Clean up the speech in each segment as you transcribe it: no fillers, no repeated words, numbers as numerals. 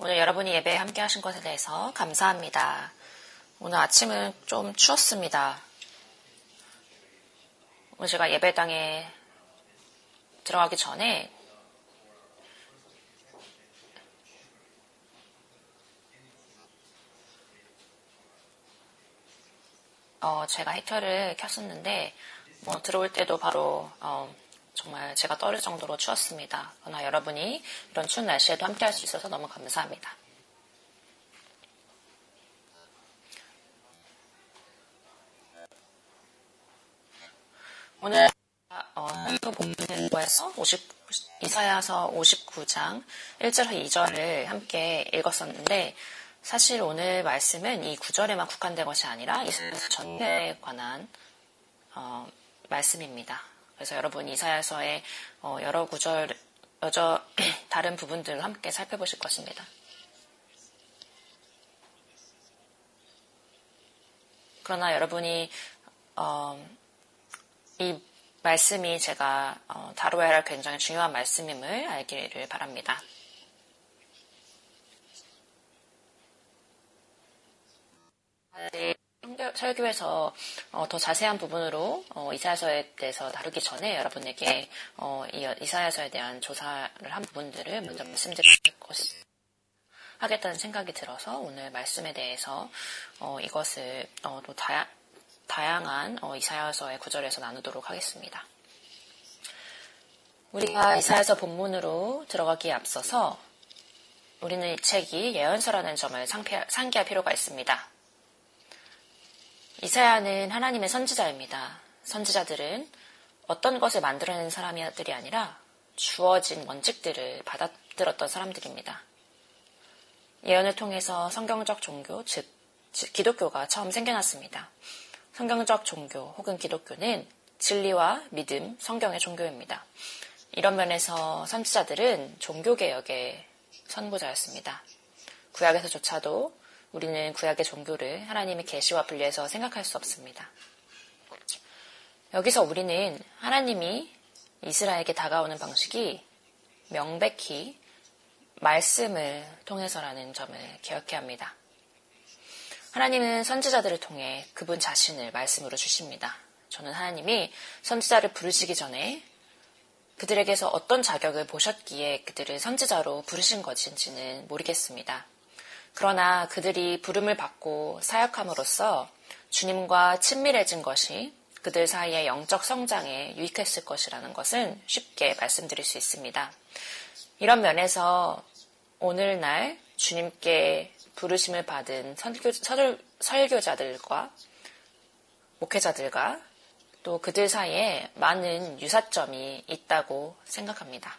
오늘 여러분이 예배에 함께 하신 것에 대해서 감사합니다. 오늘 아침은 좀 추웠습니다. 오늘 제가 예배당에 들어가기 전에 제가 히터를 켰었는데 들어올 때도 바로 정말 제가 떨릴 정도로 추웠습니다. 그러나 여러분이 이런 추운 날씨에도 함께 할 수 있어서 너무 감사합니다. 오늘 본문에서 이사야서 59장 1절과 2절을 함께 읽었었는데 사실 오늘 말씀은 이 9절에만 국한된 것이 아니라 이사야서 전체에 관한 말씀입니다. 그래서 여러분 이사야서의 여러 구절, 다른 부분들을 함께 살펴보실 것입니다. 그러나 여러분이 이 말씀이 제가 다루어야 할 굉장히 중요한 말씀임을 알기를 바랍니다. 설교에서 더 자세한 부분으로 이사야서에 대해서 다루기 전에 여러분에게 이사야서에 대한 조사를 한 부분들을 먼저 하겠다는 생각이 들어서 오늘 말씀에 대해서 이것을 또 다양한 이사야서의 구절에서 나누도록 하겠습니다. 우리가 이사야서 본문으로 들어가기에 앞서서 우리는 이 책이 예언서라는 점을 상기할 필요가 있습니다. 이사야는 하나님의 선지자입니다. 선지자들은 어떤 것을 만들어내는 사람들이 아니라 주어진 원칙들을 받아들였던 사람들입니다. 예언을 통해서 성경적 종교, 즉 기독교가 처음 생겨났습니다. 성경적 종교 혹은 기독교는 진리와 믿음, 성경의 종교입니다. 이런 면에서 선지자들은 종교개혁의 선구자였습니다. 구약에서조차도 우리는 구약의 종교를 하나님의 계시와 분리해서 생각할 수 없습니다. 여기서 우리는 하나님이 이스라엘에게 다가오는 방식이 명백히 말씀을 통해서라는 점을 기억해야 합니다. 하나님은 선지자들을 통해 그분 자신을 말씀으로 주십니다. 저는 하나님이 선지자를 부르시기 전에 그들에게서 어떤 자격을 보셨기에 그들을 선지자로 부르신 것인지는 모르겠습니다. 그러나 그들이 부름을 받고 사역함으로써 주님과 친밀해진 것이 그들 사이의 영적 성장에 유익했을 것이라는 것은 쉽게 말씀드릴 수 있습니다. 이런 면에서 오늘날 주님께 부르심을 받은 설교자들과 목회자들과 또 그들 사이에 많은 유사점이 있다고 생각합니다.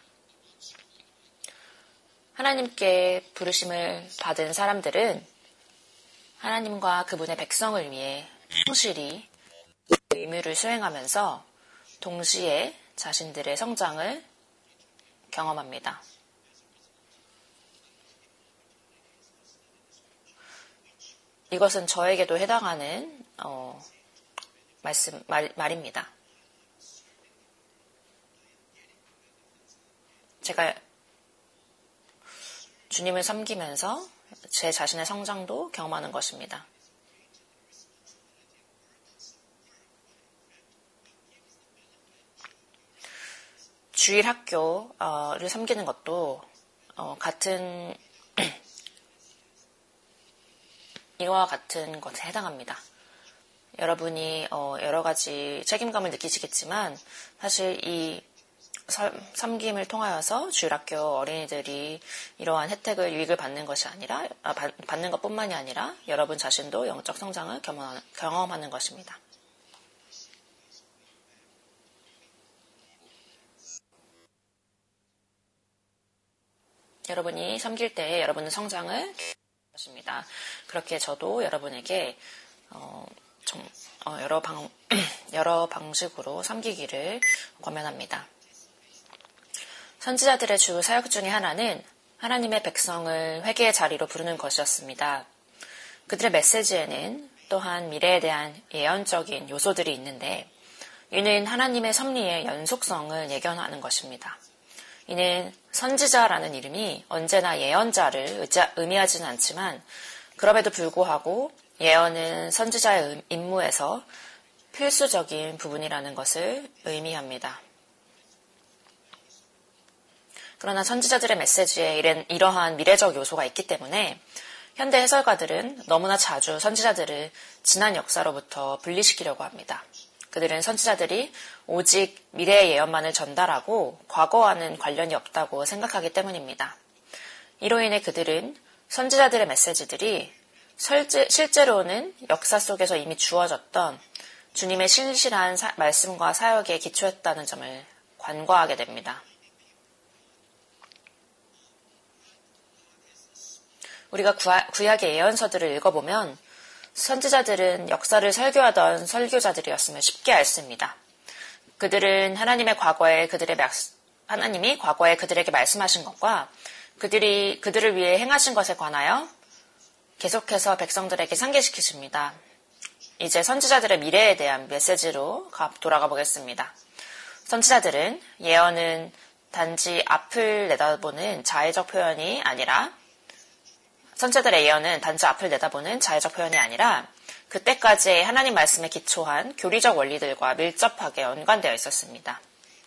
하나님께 부르심을 받은 사람들은 하나님과 그분의 백성을 위해 충실히 의무를 수행하면서 동시에 자신들의 성장을 경험합니다. 이것은 저에게도 해당하는 말입니다. 제가 주님을 섬기면서 제 자신의 성장도 경험하는 것입니다. 주일 학교를 섬기는 것도 같은 이와 같은 것에 해당합니다. 여러분이 여러 가지 책임감을 느끼시겠지만 사실 이 섬김을 통하여서 주일학교 어린이들이 이러한 혜택을 유익을 받는 것이 아니라 받는 것뿐만이 아니라 여러분 자신도 영적 성장을 경험하는 것입니다. 여러분이 섬길 때 여러분은 성장을 것입니다. 그렇게 저도 여러분에게 여러 방식으로 섬기기를 권면합니다. 선지자들의 주 사역 중에 하나는 하나님의 백성을 회개의 자리로 부르는 것이었습니다. 그들의 메시지에는 또한 미래에 대한 예언적인 요소들이 있는데 이는 하나님의 섭리의 연속성을 예견하는 것입니다. 이는 선지자라는 이름이 언제나 예언자를 의미하지는 않지만 그럼에도 불구하고 예언은 선지자의 임무에서 필수적인 부분이라는 것을 의미합니다. 그러나 선지자들의 메시지에 이러한 미래적 요소가 있기 때문에 현대 해설가들은 너무나 자주 선지자들을 지난 역사로부터 분리시키려고 합니다. 그들은 선지자들이 오직 미래의 예언만을 전달하고 과거와는 관련이 없다고 생각하기 때문입니다. 이로 인해 그들은 선지자들의 메시지들이 실제로는 역사 속에서 이미 주어졌던 주님의 신실한 말씀과 사역에 기초했다는 점을 간과하게 됩니다. 우리가 구약의 예언서들을 읽어보면 선지자들은 역사를 설교하던 설교자들이었음을 쉽게 알 수 있습니다. 그들은 하나님이 과거에 그들에게 말씀하신 것과 그들을 위해 행하신 것에 관하여 계속해서 백성들에게 상기시키십니다. 이제 선지자들의 미래에 대한 메시지로 돌아가 보겠습니다. 선지자들은 예언은 단지 앞을 내다보는 자의적 표현이 아니라 선지자들의 예언은 단지 앞을 내다보는 자의적 표현이 아니라 그때까지의 하나님 말씀에 기초한 교리적 원리들과 밀접하게 연관되어 있었습니다.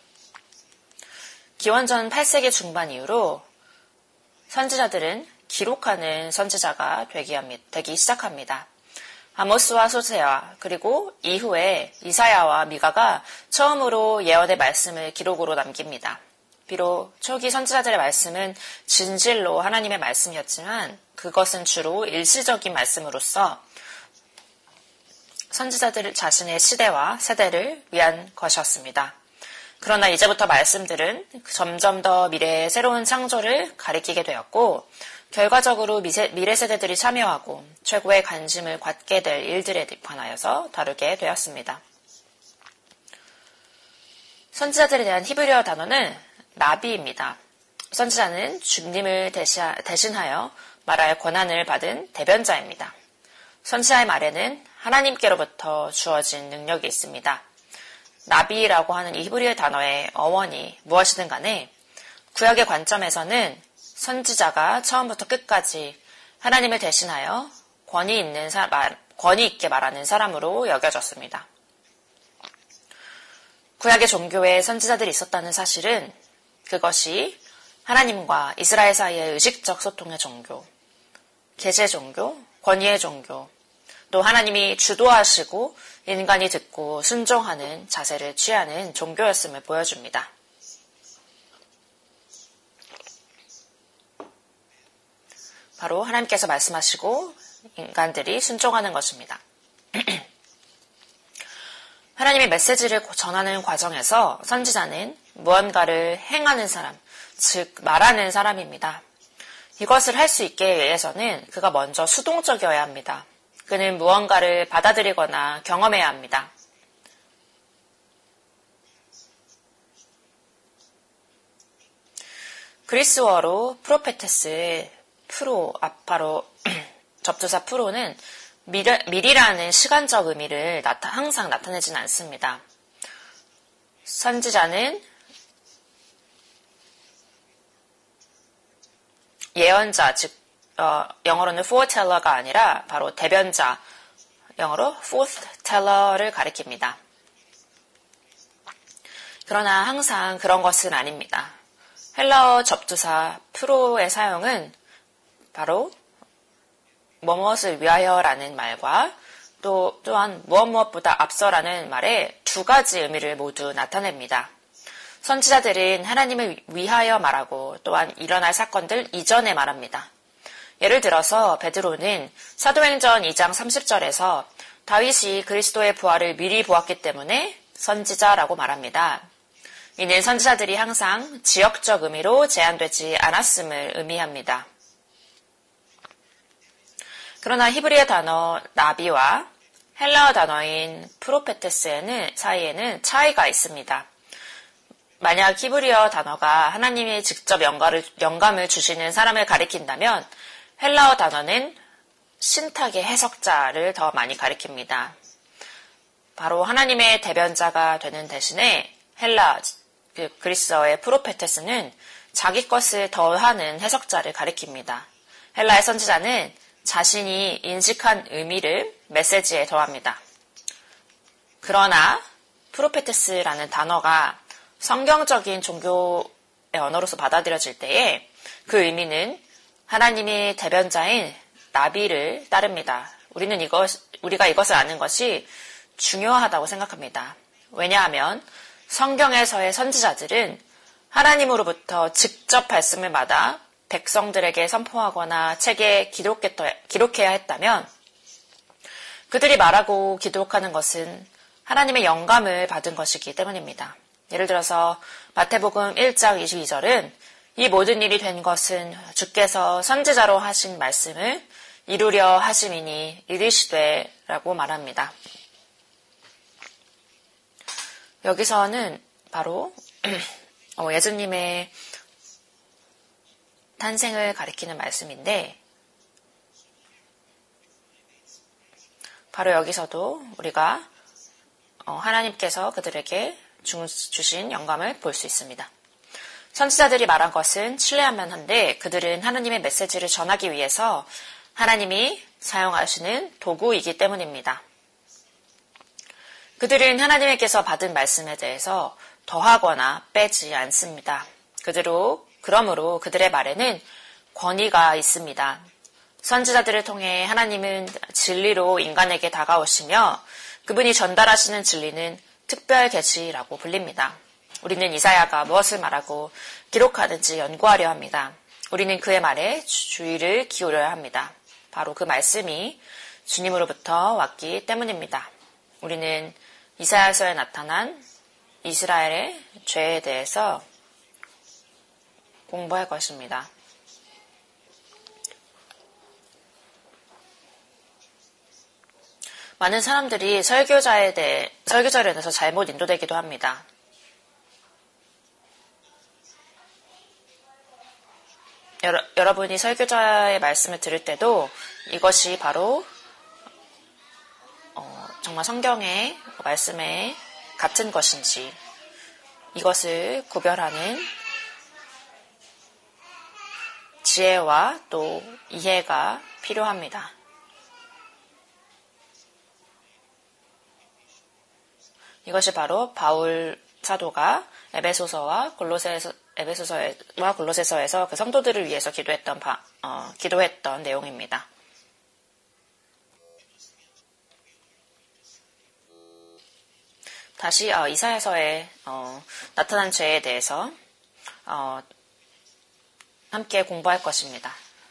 기원전 8세기 중반 이후로 선지자들은 기록하는 선지자가 되기 시작합니다. 아모스와 호세아 그리고 이후에 이사야와 미가가 처음으로 예언의 말씀을 기록으로 남깁니다. 비록 초기 선지자들의 말씀은 진실로 하나님의 말씀이었지만 그것은 주로 일시적인 말씀으로서 선지자들 자신의 시대와 세대를 위한 것이었습니다. 그러나 이제부터 말씀들은 점점 더 미래의 새로운 창조를 가리키게 되었고 결과적으로 미래 세대들이 참여하고 최고의 관심을 갖게 될 일들에 관하여서 다루게 되었습니다. 선지자들에 대한 히브리어 단어는 나비입니다. 선지자는 주님을 대신하여 말할 권한을 받은 대변자입니다. 선지자의 말에는 하나님께로부터 주어진 능력이 있습니다. 나비라고 하는 이 히브리어 단어의 어원이 무엇이든 간에 구약의 관점에서는 선지자가 처음부터 끝까지 하나님을 대신하여 권위 있게 말하는 사람으로 여겨졌습니다. 구약의 종교에 선지자들이 있었다는 사실은 그것이 하나님과 이스라엘 사이의 의식적 소통의 종교, 계시의 종교, 권위의 종교, 또 하나님이 주도하시고 인간이 듣고 순종하는 자세를 취하는 종교였음을 보여줍니다. 바로 하나님께서 말씀하시고 인간들이 순종하는 것입니다. 하나님의 메시지를 전하는 과정에서 선지자는 무언가를 행하는 사람, 즉 말하는 사람입니다. 이것을 할 수 있게 위해서는 그가 먼저 수동적이어야 합니다. 그는 무언가를 받아들이거나 경험해야 합니다. 그리스어로 프로페테스의 바로 접두사 프로는 미리라는 시간적 의미를 항상 나타내지는 않습니다. 선지자는 예언자, 즉 영어로는 foreteller가 아니라 바로 대변자, 영어로 forthteller를 가리킵니다. 그러나 항상 그런 것은 아닙니다. 헬라어 접두사 프로의 사용은 바로 무엇을 위하여라는 말과 또한 무엇보다 앞서라는 말의 두 가지 의미를 모두 나타냅니다. 선지자들은 하나님을 위하여 말하고 또한 일어날 사건들 이전에 말합니다. 예를 들어서 베드로는 사도행전 2장 30절에서 다윗이 그리스도의 부활을 미리 보았기 때문에 선지자라고 말합니다. 이는 선지자들이 항상 지역적 의미로 제한되지 않았음을 의미합니다. 그러나 히브리어 단어 나비와 헬라어 단어인 프로페테스 사이에는 차이가 있습니다. 만약 히브리어 단어가 하나님이 직접 영감을 주시는 사람을 가리킨다면 헬라어 단어는 신탁의 해석자를 더 많이 가리킵니다. 바로 하나님의 대변자가 되는 대신에 그리스어의 프로페테스는 자기 것을 더하는 해석자를 가리킵니다. 헬라의 선지자는 자신이 인식한 의미를 메시지에 더합니다. 그러나 프로페테스라는 단어가 성경적인 종교의 언어로서 받아들여질 때에 그 의미는 하나님의 대변자인 나비를 따릅니다. 우리가 이것을 아는 것이 중요하다고 생각합니다. 왜냐하면 성경에서의 선지자들은 하나님으로부터 직접 말씀을 받아 백성들에게 선포하거나 책에 기록해야 했다면 그들이 말하고 기록하는 것은 하나님의 영감을 받은 것이기 때문입니다. 예를 들어서 마태복음 1장 22절은 이 모든 일이 된 것은 주께서 선지자로 하신 말씀을 이루려 하심이니 이르시되 라고 말합니다. 여기서는 바로 예수님의 탄생을 가리키는 말씀인데 바로 여기서도 우리가 하나님께서 그들에게 주신 영감을 볼 수 있습니다. 선지자들이 말한 것은 신뢰할 한데 그들은 하나님의 메시지를 전하기 위해서 하나님이 사용하시는 도구이기 때문입니다. 그들은 하나님께서 받은 말씀에 대해서 더하거나 빼지 않습니다. 그러므로 그들의 말에는 권위가 있습니다. 선지자들을 통해 하나님은 진리로 인간에게 다가오시며 그분이 전달하시는 진리는 특별 계시라고 불립니다. 우리는 이사야가 무엇을 말하고 기록하는지 연구하려 합니다. 우리는 그의 말에 주의를 기울여야 합니다. 바로 그 말씀이 주님으로부터 왔기 때문입니다. 우리는 이사야서에 나타난 이스라엘의 죄에 대해서 공부할 것입니다. 많은 사람들이 설교자를 인해서 잘못 인도되기도 합니다. 여러분이 설교자의 말씀을 들을 때도 이것이 바로 정말 성경의 말씀에 같은 것인지 이것을 구별하는 지혜와 또 이해가 필요합니다. 이것이 바로 바울 사도가 에베소서와 골로새서에서 그 성도들을 위해서 기도했던 내용입니다. 다시 이사야서에 나타난 죄에 대해서 함께 공부할 것입니다.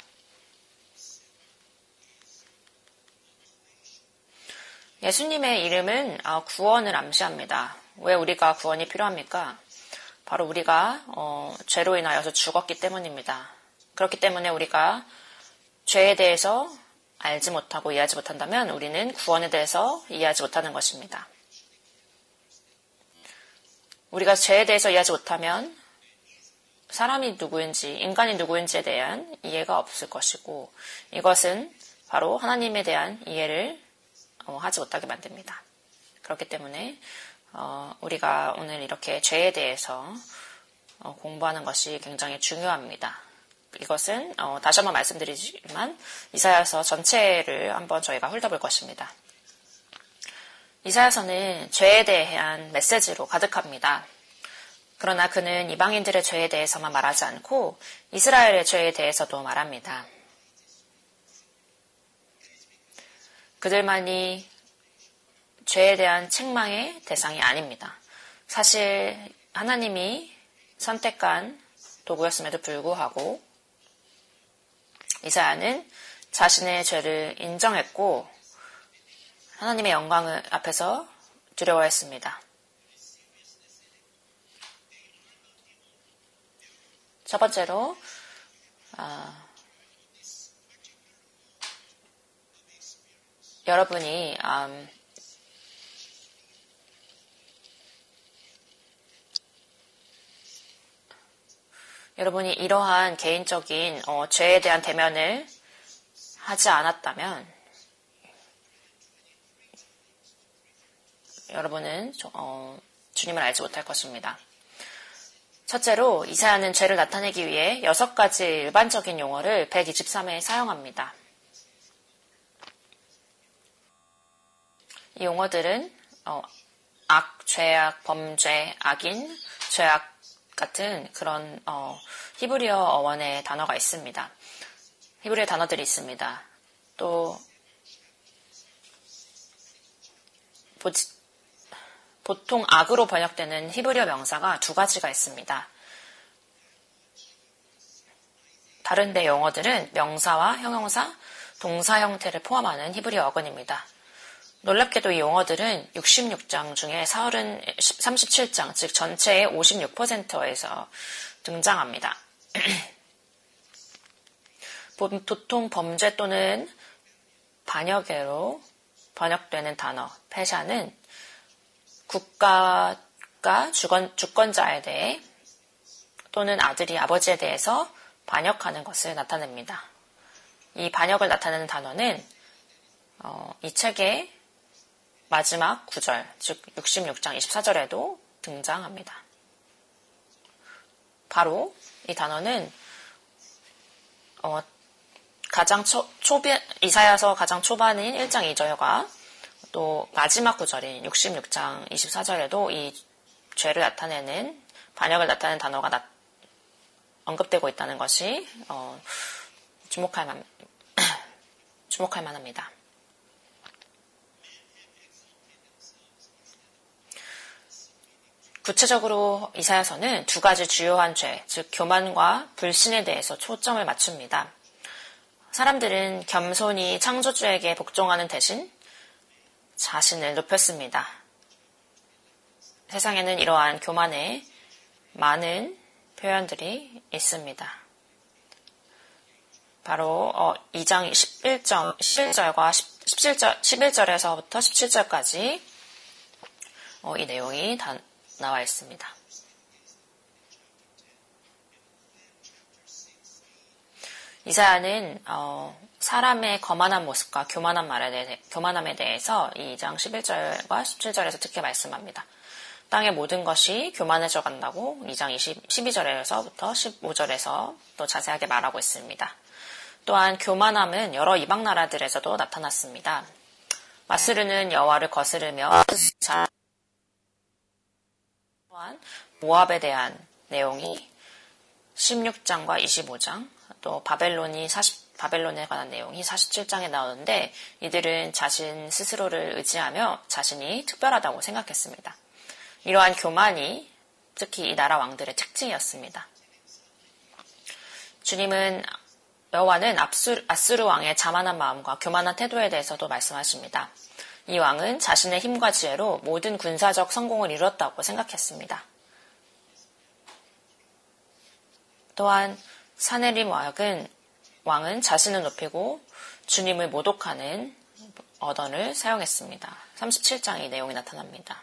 예수님의 이름은 구원을 암시합니다. 왜 우리가 구원이 필요합니까? 바로 우리가 죄로 인하여서 죽었기 때문입니다. 그렇기 때문에 우리가 죄에 대해서 알지 못하고 이해하지 못한다면 우리는 구원에 대해서 이해하지 못하는 것입니다. 우리가 죄에 대해서 이해하지 못하면 사람이 누구인지, 인간이 누구인지에 대한 이해가 없을 것이고 이것은 바로 하나님에 대한 이해를 하지 못하게 만듭니다. 그렇기 때문에 우리가 오늘 이렇게 죄에 대해서 공부하는 것이 굉장히 중요합니다. 이것은 다시 한번 말씀드리지만 이사야서 전체를 한번 저희가 훑어볼 것입니다. 이사야서는 죄에 대한 메시지로 가득합니다. 그러나 그는 이방인들의 죄에 대해서만 말하지 않고 이스라엘의 죄에 대해서도 말합니다. 그들만이 죄에 대한 책망의 대상이 아닙니다. 사실 하나님이 선택한 도구였음에도 불구하고 이사야는 자신의 죄를 인정했고 하나님의 영광을 앞에서 두려워했습니다. 첫 번째로 여러분이 이러한 개인적인 죄에 대한 대면을 하지 않았다면 여러분은 주님을 알지 못할 것입니다. 첫째로 이사야는 죄를 나타내기 위해 6가지 일반적인 용어를 123회에 사용합니다. 이 용어들은 악, 죄악, 범죄, 악인, 죄악 같은 그런 히브리어 어원의 단어가 있습니다. 히브리어 단어들이 있습니다. 또 보통 악으로 번역되는 히브리어 명사가 2가지가 있습니다. 다른 데 용어들은 명사와 형용사, 동사 형태를 포함하는 히브리어 어근입니다. 놀랍게도 이 용어들은 66장 중에 37장, 즉 전체의 56%에서 등장합니다. 보통 범죄 또는 반역죄로 번역되는 단어, 패샤는 국가가 주권자에 대해 또는 아들이 아버지에 대해서 반역하는 것을 나타냅니다. 이 반역을 나타내는 단어는 이 책의 마지막 9절, 즉 66장 24절에도 등장합니다. 바로 이 단어는 가장 이사야서 가장 초반인 1장 2절과 또 마지막 구절인 66장 24절에도 이 죄를 나타내는 반역을 나타내는 단어가 언급되고 있다는 것이 주목할 만합니다. 구체적으로 이사야서는 2가지 주요한 죄, 즉 교만과 불신에 대해서 초점을 맞춥니다. 사람들은 겸손히 창조주에게 복종하는 대신 자신을 높였습니다. 세상에는 이러한 교만의 많은 표현들이 있습니다. 바로 2장 11절과 11절에서부터 17절까지 이 내용이 다 나와 있습니다. 이사야는 사람의 거만한 모습과 교만함에 대해서 2장 11절과 17절에서 특히 말씀합니다. 땅의 모든 것이 교만해져 간다고 2장 12절에서부터 15절에서 또 자세하게 말하고 있습니다. 또한 교만함은 여러 이방 나라들에서도 나타났습니다. 마스르는 여호와를 거스르며 또한 모압에 대한 내용이 16장과 25장, 또 바벨론에 관한 내용이 47장에 나오는데 이들은 자신 스스로를 의지하며 자신이 특별하다고 생각했습니다. 이러한 교만이 특히 이 나라 왕들의 특징이었습니다. 여호와는 아수르 왕의 자만한 마음과 교만한 태도에 대해서도 말씀하십니다. 이 왕은 자신의 힘과 지혜로 모든 군사적 성공을 이뤘다고 생각했습니다. 또한 사네립 왕은 자신을 높이고 주님을 모독하는 어던을 사용했습니다. 37장의 내용이 나타납니다.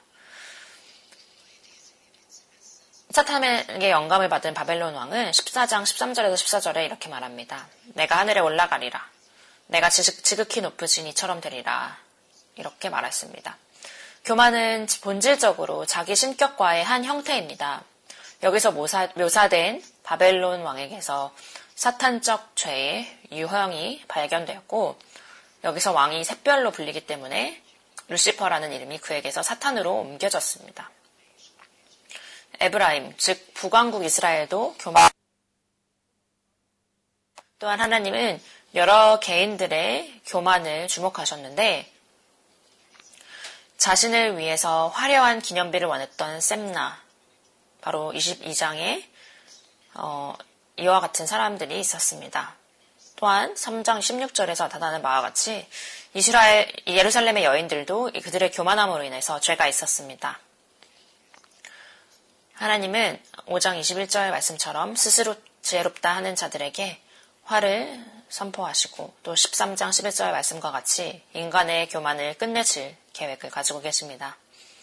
사탄에게 영감을 받은 바벨론 왕은 14장 13절에서 14절에 이렇게 말합니다. 내가 하늘에 올라가리라. 내가 지극히 높으신 이처럼 되리라. 이렇게 말했습니다. 교만은 본질적으로 자기 신격과의 한 형태입니다. 여기서 묘사된 바벨론 왕에게서 사탄적 죄의 유형이 발견되었고 여기서 왕이 샛별로 불리기 때문에 루시퍼라는 이름이 그에게서 사탄으로 옮겨졌습니다. 에브라임, 즉 북왕국 이스라엘도 교만. 또한 하나님은 여러 개인들의 교만을 주목하셨는데 자신을 위해서 화려한 기념비를 원했던 셈나, 바로 22장에 이와 같은 사람들이 있었습니다. 또한 3장 16절에서 나타나는 바와 같이 예루살렘의 여인들도 그들의 교만함으로 인해서 죄가 있었습니다. 하나님은 5장 21절 말씀처럼 스스로 지혜롭다 하는 자들에게 화를 선포하시고 또 13장 11절 말씀과 같이 인간의 교만을 끝내줄 계획을 가지고 계십니다.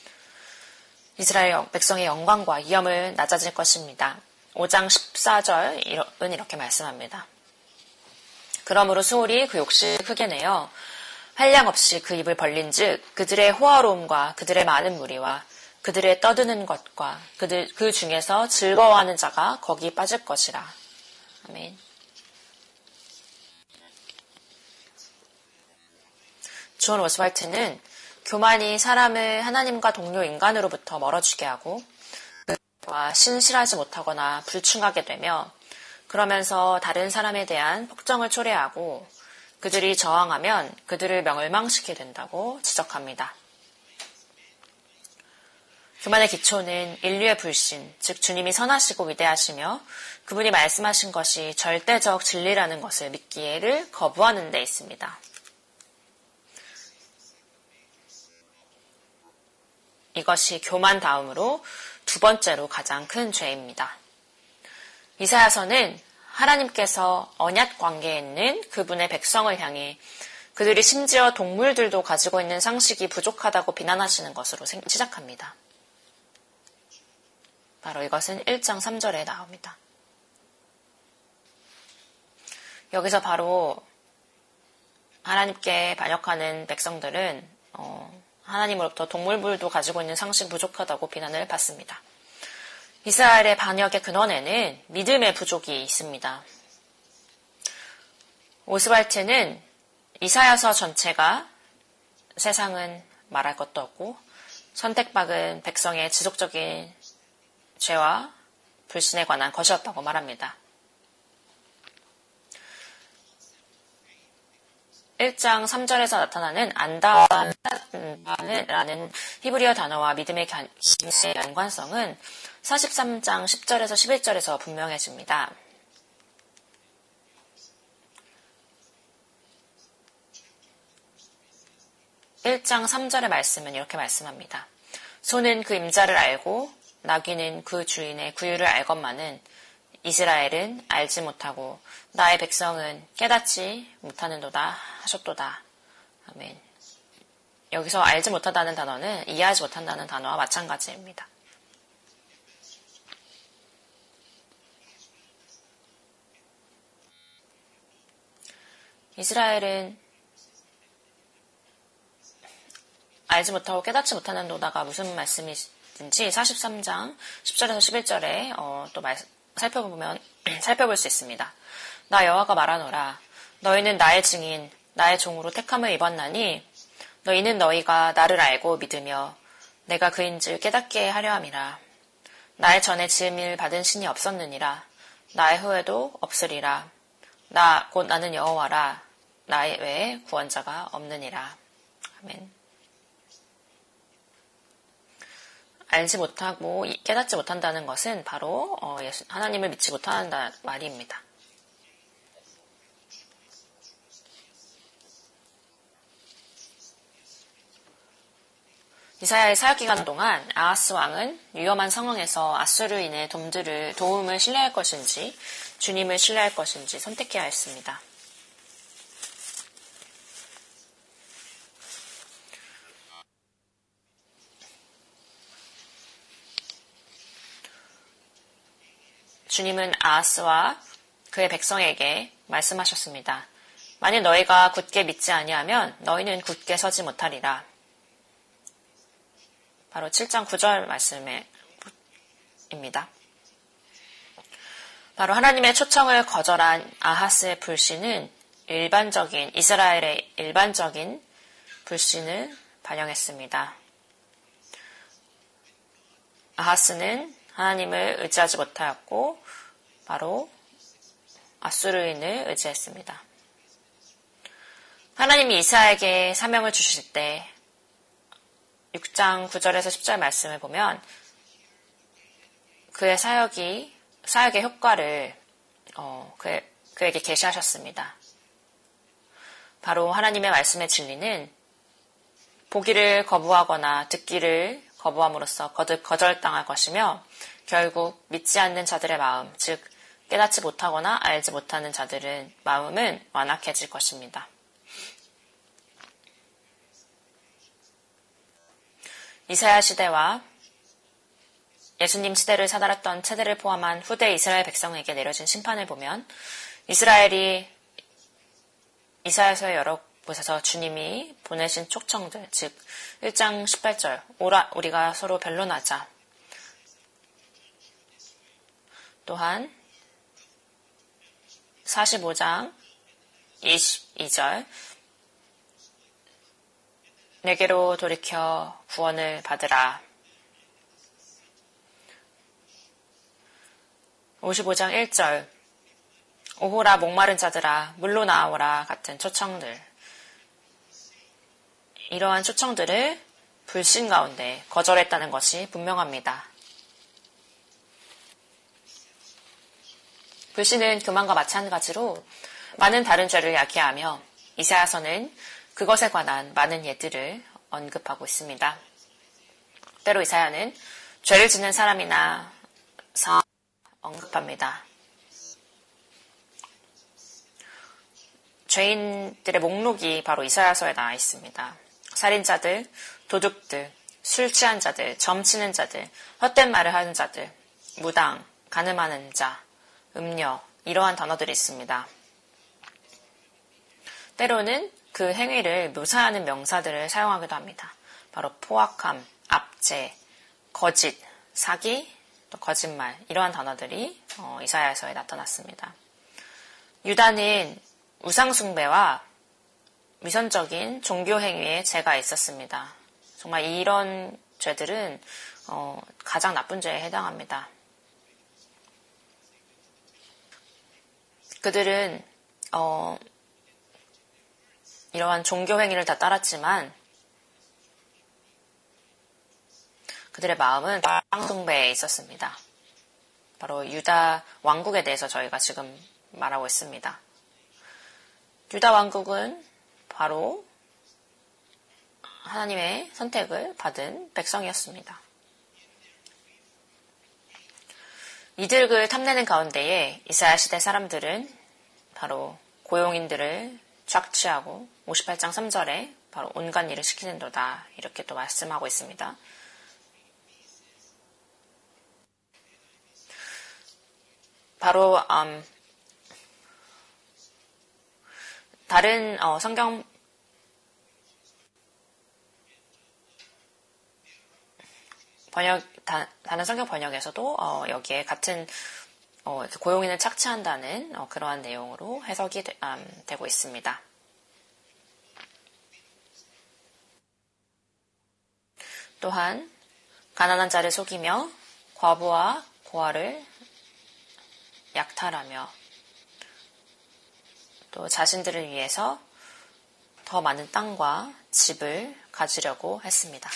이스라엘 백성의 영광과 위엄을 낮아질 것입니다. 5장 14절은 이렇게 말씀합니다. 그러므로 수울이 그 욕심을 크게 내어 한량 없이 그 입을 벌린즉 그들의 호화로움과 그들의 많은 무리와 그들의 떠드는 것과 그 중에서 즐거워하는 자가 거기 빠질 것이라. 아멘. 존 오스왈트는 교만이 사람을 하나님과 동료 인간으로부터 멀어지게 하고 그와 신실하지 못하거나 불충하게 되며 그러면서 다른 사람에 대한 폭정을 초래하고 그들이 저항하면 그들을 멸망시키게 된다고 지적합니다. 교만의 기초는 인류의 불신, 즉 주님이 선하시고 위대하시며 그분이 말씀하신 것이 절대적 진리라는 것을 믿기를 거부하는 데 있습니다. 이것이 교만 다음으로 두 번째로 가장 큰 죄입니다. 이사야서는 하나님께서 언약 관계에 있는 그분의 백성을 향해 그들이 심지어 동물들도 가지고 있는 상식이 부족하다고 비난하시는 것으로 시작합니다. 바로 이것은 1장 3절에 나옵니다. 여기서 바로 하나님께 반역하는 백성들은 하나님으로부터 동물들도 가지고 있는 상식 부족하다고 비난을 받습니다. 이스라엘의 반역의 근원에는 믿음의 부족이 있습니다. 오스왈트는 이사야서 전체가 세상은 말할 것도 없고 선택받은 백성의 지속적인 죄와 불신에 관한 것이었다고 말합니다. 1장 3절에서 나타나는 안다라는 히브리어 단어와 믿음의 연관성은 43장 10절에서 11절에서 분명해집니다. (1장 3절의) 말씀은 이렇게 말씀합니다. 소는 그 임자를 알고 나귀는 그 주인의 구유를 알건만은 이스라엘은 알지 못하고 나의 백성은 깨닫지 못하는도다 하셨도다. 아멘. 여기서 알지 못하다는 단어는 이해하지 못한다는 단어와 마찬가지입니다. 이스라엘은 알지 못하고 깨닫지 못하는도다가 무슨 말씀이든지 43장 10절에서 11절에 또 살펴볼 수 있습니다. 나 여호와가 말하노라. 너희는 나의 증인, 나의 종으로 택함을 입었나니 너희는 너희가 나를 알고 믿으며 내가 그인줄 깨닫게 하려 함이라. 나의 전에 지음을 받은 신이 없었느니라. 나의 후에도 없으리라. 곧 나는 여호와라. 나의 외에 구원자가 없느니라. 아멘. 알지 못하고 깨닫지 못한다는 것은 바로 하나님을 믿지 못한다는 말입니다. 이사야의 사역기간 동안 아하스 왕은 위험한 상황에서 아수르인의 도움을 신뢰할 것인지 주님을 신뢰할 것인지 선택해야 했습니다. 주님은 아하스와 그의 백성에게 말씀하셨습니다. 만일 너희가 굳게 믿지 아니하면 너희는 굳게 서지 못하리라. 바로 7장 9절 말씀입니다. 바로 하나님의 초청을 거절한 아하스의 불신은 이스라엘의 일반적인 불신을 반영했습니다. 아하스는 하나님을 의지하지 못하였고 바로 아수르인을 의지했습니다. 하나님이 이사야에게 사명을 주실 때 6장 9절에서 10절 말씀을 보면 그의 사역의 효과를 그에게 계시하셨습니다. 바로 하나님의 말씀의 진리는 보기를 거부하거나 듣기를 거부함으로써 거듭 거절당할 것이며 결국 믿지 않는 자들의 마음, 즉 깨닫지 못하거나 알지 못하는 자들은 마음은 완악해질 것입니다. 이사야 시대와 예수님 시대를 사달았던 세대를 포함한 후대 이스라엘 백성에게 내려진 심판을 보면 이스라엘이 이사야서의 여러 곳에서 주님이 보내신 촉청들, 즉 1장 18절 우리가 서로 변론하자. 또한 45장 22절 내게로 돌이켜 구원을 받으라. 55장 1절 오호라 목마른 자들아 물로 나오라 같은 초청들. 이러한 초청들을 불신 가운데 거절했다는 것이 분명합니다. 불신은 교만과 마찬가지로 많은 다른 죄를 야기하며 이사야서는 그것에 관한 많은 예들을 언급하고 있습니다. 때로 이사야는 죄를 짓는 사람이나 상황을 언급합니다. 죄인들의 목록이 바로 이사야서에 나와 있습니다. 살인자들, 도둑들, 술 취한 자들, 점치는 자들, 헛된 말을 하는 자들, 무당, 간음하는 자, 음녀 이러한 단어들이 있습니다. 때로는 그 행위를 묘사하는 명사들을 사용하기도 합니다. 바로 포악함, 압제, 거짓, 사기, 또 거짓말 이러한 단어들이 이사야서에 나타났습니다. 유다는 우상숭배와 위선적인 종교행위에 죄가 있었습니다. 정말 이런 죄들은 가장 나쁜 죄에 해당합니다. 그들은 이러한 종교행위를 다 따랐지만 그들의 마음은 우상숭배에 있었습니다. 바로 유다 왕국에 대해서 저희가 지금 말하고 있습니다. 유다 왕국은 바로 하나님의 선택을 받은 백성이었습니다. 이들을 탐내는 가운데에 이사야 시대 사람들은 바로 고용인들을 착취하고 58장 3절에 바로 온갖 일을 시키는도다 이렇게 또 말씀하고 있습니다. 바로 다른 성경 다른 성경 번역에서도 여기에 같은 고용인을 착취한다는 그러한 내용으로 해석이 되고 있습니다. 또한 가난한 자를 속이며 과부와 고아를 약탈하며 또 자신들을 위해서 더 많은 땅과 집을 가지려고 했습니다.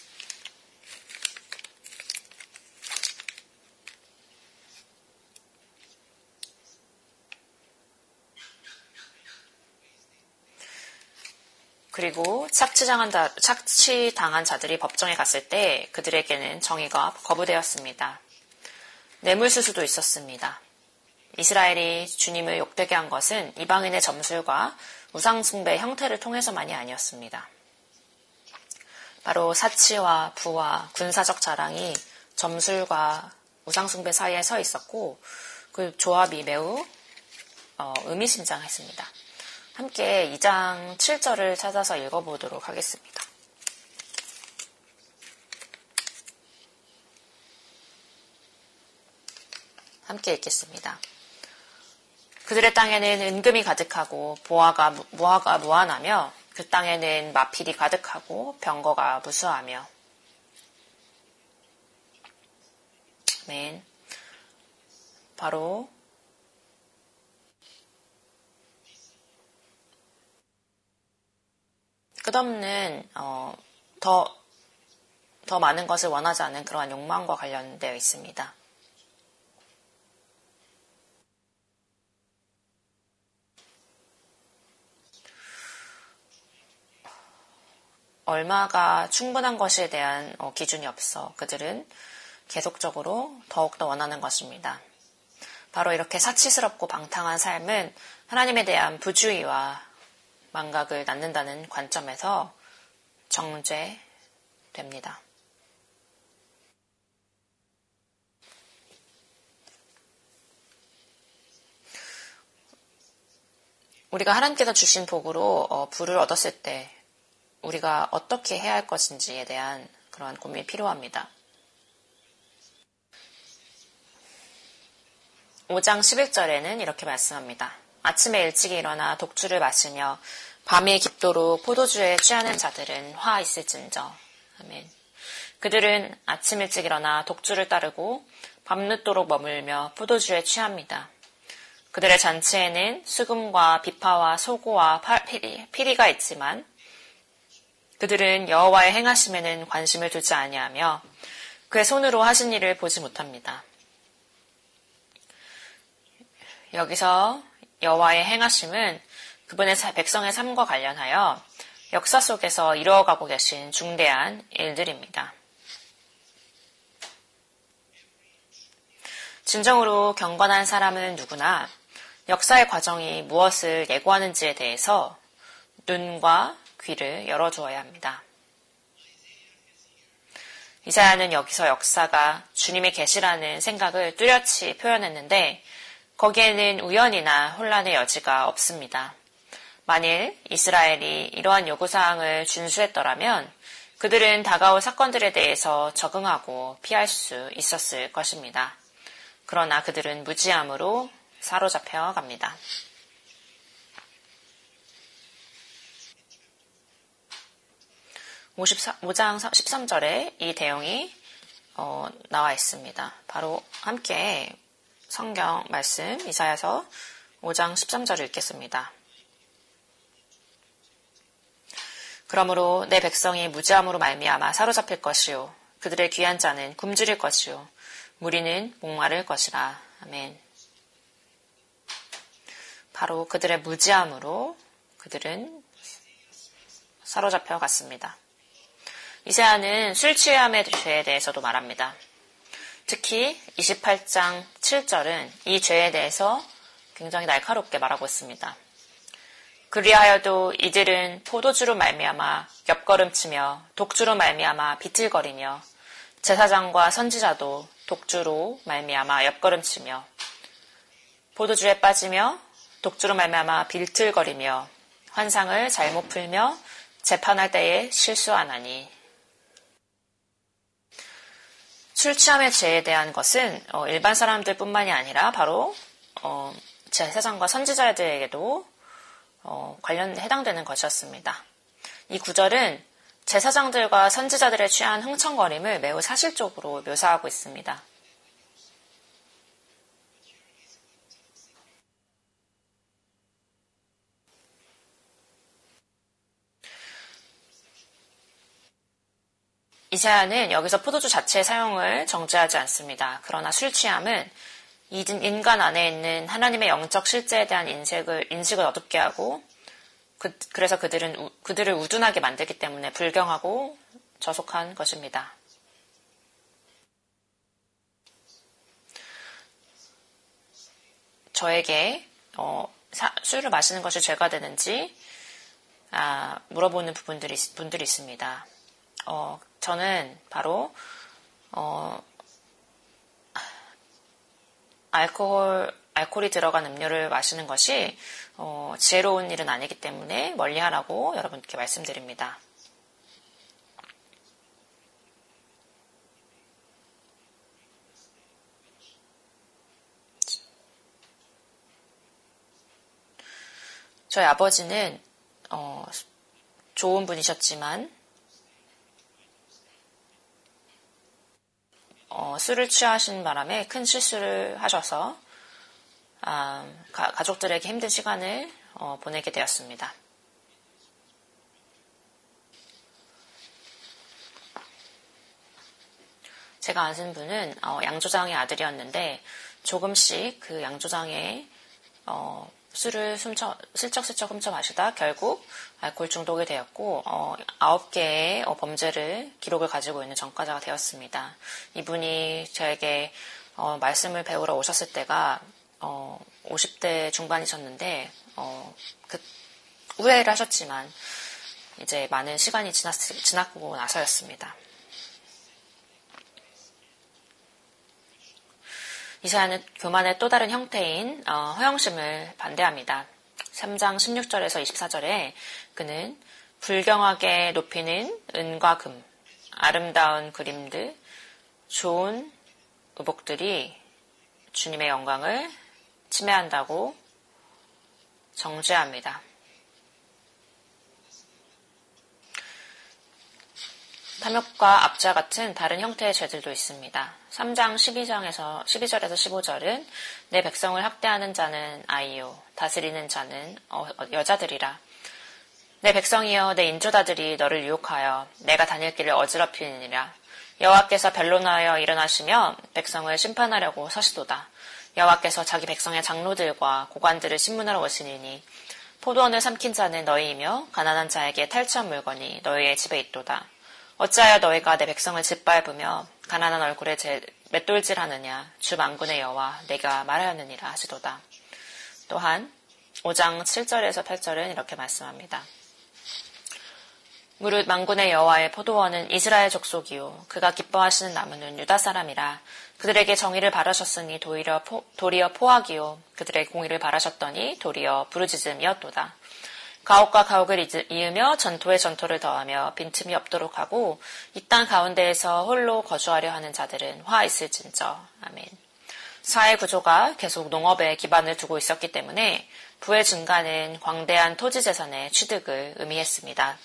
그리고 착취당한 자들이 법정에 갔을 때 그들에게는 정의가 거부되었습니다. 뇌물수수도 있었습니다. 이스라엘이 주님을 욕되게 한 것은 이방인의 점술과 우상숭배의 형태를 통해서만이 아니었습니다. 바로 사치와 부와 군사적 자랑이 점술과 우상숭배 사이에 서 있었고 그 조합이 매우 의미심장했습니다. 함께 2장 7절을 찾아서 읽어보도록 하겠습니다. 함께 읽겠습니다. 그들의 땅에는 은금이 가득하고 무화가 무한하며 그 땅에는 마필이 가득하고 병거가 무수하며. 아멘. 바로 끝없는 더 많은 것을 원하지 않는 그러한 욕망과 관련되어 있습니다. 얼마가 충분한 것에 대한 기준이 없어 그들은 계속적으로 더욱더 원하는 것입니다. 바로 이렇게 사치스럽고 방탕한 삶은 하나님에 대한 부주의와 망각을 낳는다는 관점에서 정죄됩니다. 우리가 하나님께서 주신 복으로 부를 얻었을 때 우리가 어떻게 해야 할 것인지에 대한 그러한 고민이 필요합니다. 5장 11절에는 이렇게 말씀합니다. 아침에 일찍 일어나 독주를 마시며 밤에 깊도록 포도주에 취하는 자들은 화 있을진저. 아멘. 그들은 아침 일찍 일어나 독주를 따르고 밤늦도록 머물며 포도주에 취합니다. 그들의 잔치에는 수금과 비파와 소고와 피리가 있지만 그들은 여호와의 행하심에는 관심을 두지 아니하며 그의 손으로 하신 일을 보지 못합니다. 여기서 여호와의 행하심은 그분의 백성의 삶과 관련하여 역사 속에서 이루어가고 계신 중대한 일들입니다. 진정으로 경건한 사람은 누구나 역사의 과정이 무엇을 예고하는지에 대해서 눈과 귀를 열어주어야 합니다. 이사야는 여기서 역사가 주님의 계시라는 생각을 뚜렷이 표현했는데 거기에는 우연이나 혼란의 여지가 없습니다. 만일 이스라엘이 이러한 요구사항을 준수했더라면 그들은 다가올 사건들에 대해서 적응하고 피할 수 있었을 것입니다. 그러나 그들은 무지함으로 사로잡혀 갑니다. 5장 13절에 이 대용이 나와 있습니다. 바로 함께 성경 말씀 이사야서 5장 13절을 읽겠습니다. 그러므로 내 백성이 무지함으로 말미암아 사로잡힐 것이요 그들의 귀한 자는 굶주릴 것이요 무리는 목마를 것이라. 아멘. 바로 그들의 무지함으로 그들은 사로잡혀 갔습니다. 이사야는 술 취함의 죄에 대해서도 말합니다. 특히 28장 7절은 이 죄에 대해서 굉장히 날카롭게 말하고 있습니다. 그리하여도 이들은 포도주로 말미암아 옆걸음치며 독주로 말미암아 비틀거리며 제사장과 선지자도 독주로 말미암아 옆걸음치며 포도주에 빠지며 독주로 말미암아 비틀거리며 환상을 잘못 풀며 재판할 때에 실수하나니. 술 취함의 죄에 대한 것은 일반 사람들뿐만이 아니라 바로 제사장과 선지자들에게도 해당되는 것이었습니다. 이 구절은 제사장들과 선지자들의 취한 흥청거림을 매우 사실적으로 묘사하고 있습니다. 이사야는 여기서 포도주 자체의 사용을 정죄하지 않습니다. 그러나 술 취함은 인간 안에 있는 하나님의 영적 실제에 대한 인식을 어둡게 하고 그래서 그들을 우둔하게 만들기 때문에 불경하고 저속한 것입니다. 저에게 술을 마시는 것이 죄가 되는지 물어보는 분들이 있습니다. 저는 바로 알코올이 들어간 음료를 마시는 것이 지혜로운 일은 아니기 때문에 멀리하라고 여러분께 말씀드립니다. 저희 아버지는 좋은 분이셨지만 술을 취하신 바람에 큰 실수를 하셔서 가족들에게 힘든 시간을 보내게 되었습니다. 제가 아는 분은 양조장의 아들이었는데 조금씩 그 양조장에 술을 슬쩍슬쩍 훔쳐 마시다 결국 알코올 중독이 되었고 9개의 범죄를 기록을 가지고 있는 전과자가 되었습니다. 이분이 저에게 말씀을 배우러 오셨을 때가 50대 중반이셨는데 후회를 하셨지만 이제 많은 시간이 지났고 나서였습니다. 이사야는 교만의 또 다른 형태인 허영심을 반대합니다. 3장 16절에서 24절에 그는 불경하게 높이는 은과 금, 아름다운 그림들, 좋은 의복들이 주님의 영광을 침해한다고 정죄합니다. 탐욕과 압자 같은 다른 형태의 죄들도 있습니다. 3장 12절에서 15절은 내 백성을 학대하는 자는 아이요 다스리는 자는 여자들이라. 내 백성이여 내 인조다들이 너를 유혹하여 내가 다닐 길을 어지럽히느니라. 여호와께서 변론하여 일어나시며 백성을 심판하려고 서시도다. 여호와께서 자기 백성의 장로들과 고관들을 심문하러 오시니니 포도원을 삼킨 자는 너희이며 가난한 자에게 탈취한 물건이 너희의 집에 있도다. 어찌하여 너희가 내 백성을 짓밟으며 가난한 얼굴에 맷돌질하느냐. 주 만군의 여호와 내가 말하였느니라 하시도다. 또한 5장 7절에서 8절은 이렇게 말씀합니다. 무릇 만군의 여호와의 포도원은 이스라엘 족속이요 그가 기뻐하시는 나무는 유다 사람이라. 그들에게 정의를 바라셨으니 도리어 포악이요 그들의 공의를 바라셨더니 도리어 부르짖음이었도다. 가옥과 가옥을 이으며 전토에 전토를 더하며 빈틈이 없도록 하고 이 땅 가운데에서 홀로 거주하려 하는 자들은 화 있을진저. 아멘. 사회 구조가 계속 농업에 기반을 두고 있었기 때문에 부의 증가는 광대한 토지 재산의 취득을 의미했습니다.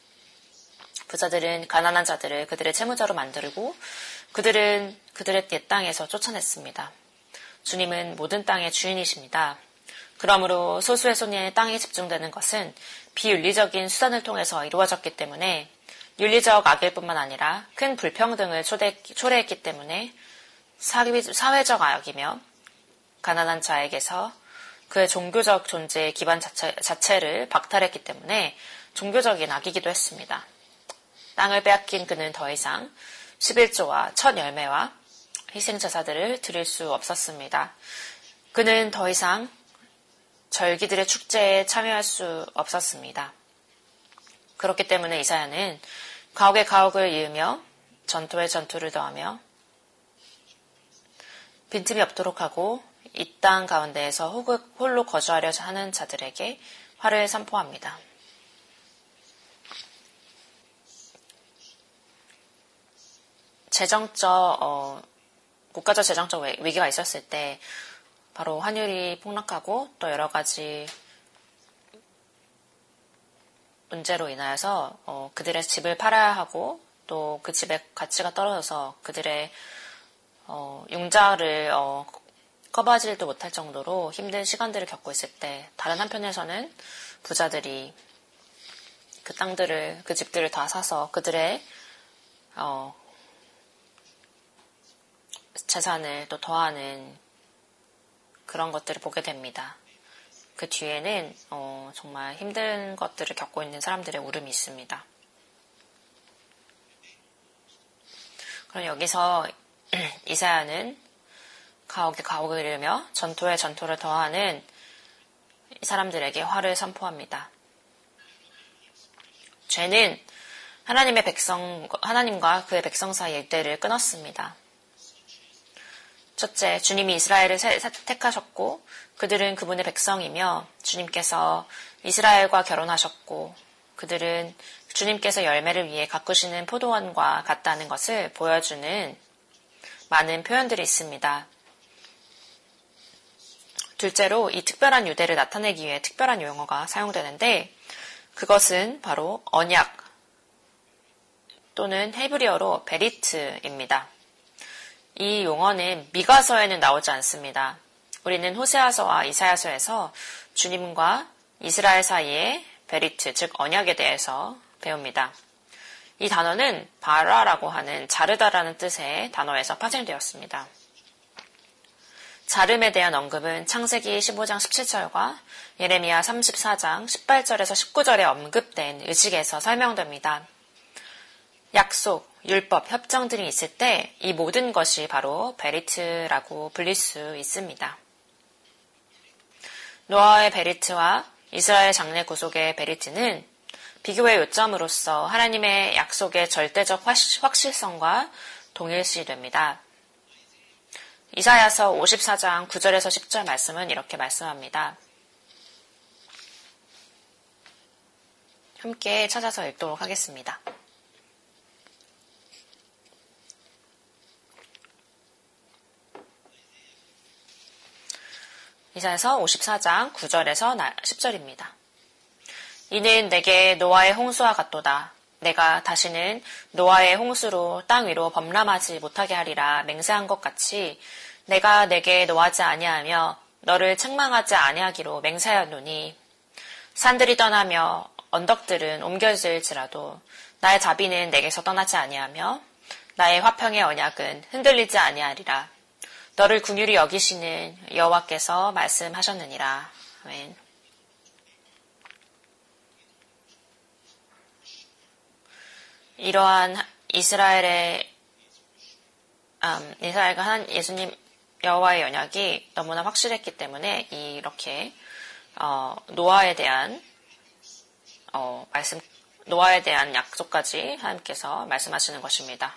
부자들은 가난한 자들을 그들의 채무자로 만들고 그들은 그들의 옛 땅에서 쫓아냈습니다. 주님은 모든 땅의 주인이십니다. 그러므로 소수의 손의 땅에 집중되는 것은 비윤리적인 수단을 통해서 이루어졌기 때문에 윤리적 악일 뿐만 아니라 큰 불평등을 초래했기 때문에 사회적 악이며 가난한 자에게서 그의 종교적 존재의 기반 자체를 박탈했기 때문에 종교적인 악이기도 했습니다. 땅을 빼앗긴 그는 더 이상 11조와 첫 열매와 희생제사들을 드릴 수 없었습니다. 그는 더 이상 절기들의 축제에 참여할 수 없었습니다. 그렇기 때문에 이사야는 가옥에 가옥을 이으며 전토에 전투를 더하며 빈틈이 없도록 하고 이 땅 가운데에서 홀로 거주하려 하는 자들에게 화를 선포합니다. 국가적 재정적 위기가 있었을 때 바로 환율이 폭락하고 또 여러 가지 문제로 인하여서 그들의 집을 팔아야 하고 또 그 집의 가치가 떨어져서 그들의 융자를 커버하지도 못할 정도로 힘든 시간들을 겪고 있을 때 다른 한편에서는 부자들이 그 집들을 다 사서 그들의 재산을 또 더하는 그런 것들을 보게 됩니다. 그 뒤에는 정말 힘든 것들을 겪고 있는 사람들의 울음이 있습니다. 그럼 여기서 이사야는 가옥에 가옥을 이으며 전토에 전토를 더하는 이 사람들에게 화를 선포합니다. 죄는 하나님과 그의 백성 사이의 일대를 끊었습니다. 첫째, 주님이 이스라엘을 택하셨고 그들은 그분의 백성이며 주님께서 이스라엘과 결혼하셨고 그들은 주님께서 열매를 위해 가꾸시는 포도원과 같다는 것을 보여주는 많은 표현들이 있습니다. 둘째로 이 특별한 유대를 나타내기 위해 특별한 용어가 사용되는데 그것은 바로 언약 또는 헤브리어로 베리트입니다. 이 용어는 미가서에는 나오지 않습니다. 우리는 호세아서와 이사야서에서 주님과 이스라엘 사이의 베리트, 즉 언약에 대해서 배웁니다. 이 단어는 바라라고 하는 자르다라는 뜻의 단어에서 파생되었습니다. 자름에 대한 언급은 창세기 15장 17절과 예레미야 34장 18절에서 19절에 언급된 의식에서 설명됩니다. 약속, 율법, 협정 등이 있을 때 이 모든 것이 바로 베리트라고 불릴 수 있습니다. 노아의 베리트와 이스라엘 장래 구속의 베리트는 비교의 요점으로서 하나님의 약속의 절대적 확실성과 동일시됩니다. 이사야서 54장 9절에서 10절 말씀은 이렇게 말씀합니다. 함께 찾아서 읽도록 하겠습니다. 이사야서 54장 9절에서 10절입니다. 이는 내게 노아의 홍수와 같도다. 내가 다시는 노아의 홍수로 땅 위로 범람하지 못하게 하리라 맹세한 것 같이 내가 내게 노하지 아니하며 너를 책망하지 아니하기로 맹세하노니 산들이 떠나며 언덕들은 옮겨질지라도 나의 자비는 내게서 떠나지 아니하며 나의 화평의 언약은 흔들리지 아니하리라. 너를 긍휼히 여기시는 여호와께서 말씀하셨느니라. 아멘. 이러한 이스라엘과 한 예수님 여호와의 언약이 너무나 확실했기 때문에 이렇게 노아에 대한 약속까지 하나님께서 말씀하시는 것입니다.